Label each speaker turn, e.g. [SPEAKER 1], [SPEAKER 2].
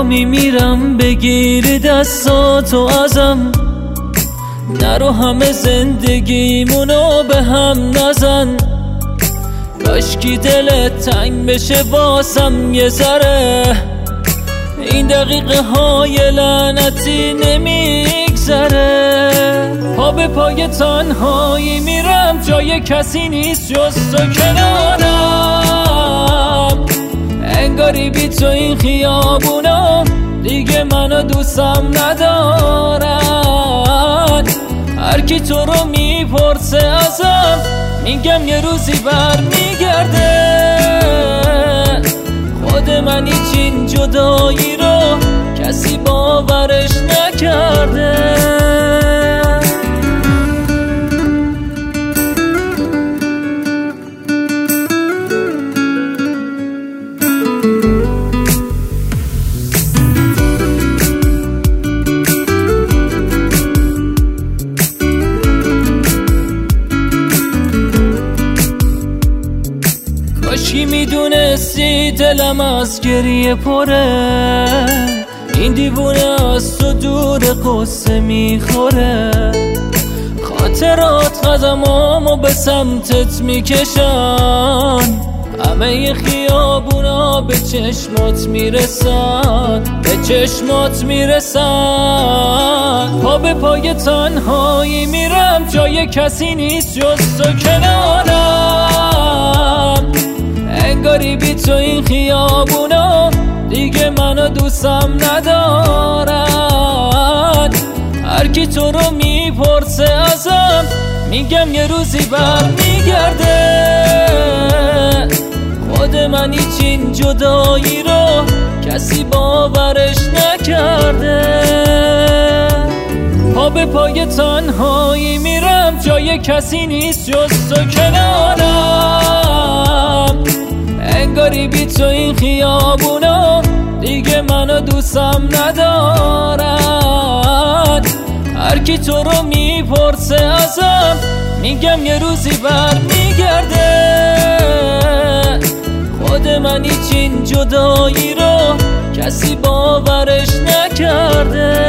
[SPEAKER 1] میمیرم بگیری دستاتو ازم، نرو همه زندگیمونو به هم نزن. کاشکی دلت تنگ بشه واسم یه ذره، این دقیقه های لعنتی نمیگذره. پا به پای تنهایی میرم، جای کسی نیست جز تو کنارم. انگاری بی تو این خیابونا دیگه منو دوستم ندارن. هر کی تو رو میپرسه ازم میگم یه روزی برمیگرده. خود من هیچ این جدایی رو کسی باورش نکرده. کاشکی میدونستی دلم از گریه پره، این دیوونه از تو دور قصه میخوره. خاطرات قدمامو به سمتت میکشن، همه خیابونا به چشمات میرسن، به چشمات میرسن. پا به پای تنهایی میرم، جای کسی نیست جز تو کنارم. انگاری بی تو این خیابونا دیگه منو دوستم ندارن. هر کی تو رو میپرسه ازم میگم یه روزی برمیگرده. خود من هیچ این جدایی رو کسی باورش نکرده. پا به پای تنهایی میرم، جای کسی نیست جز تو کنارم. انگاری بی تو این خیابونا دیگه منو دوستم ندارن. هر کی تو رو میپرسه ازم میگم یه روزی برمیگرده. خود من هیچ این جدایی رو کسی باورش نکرده.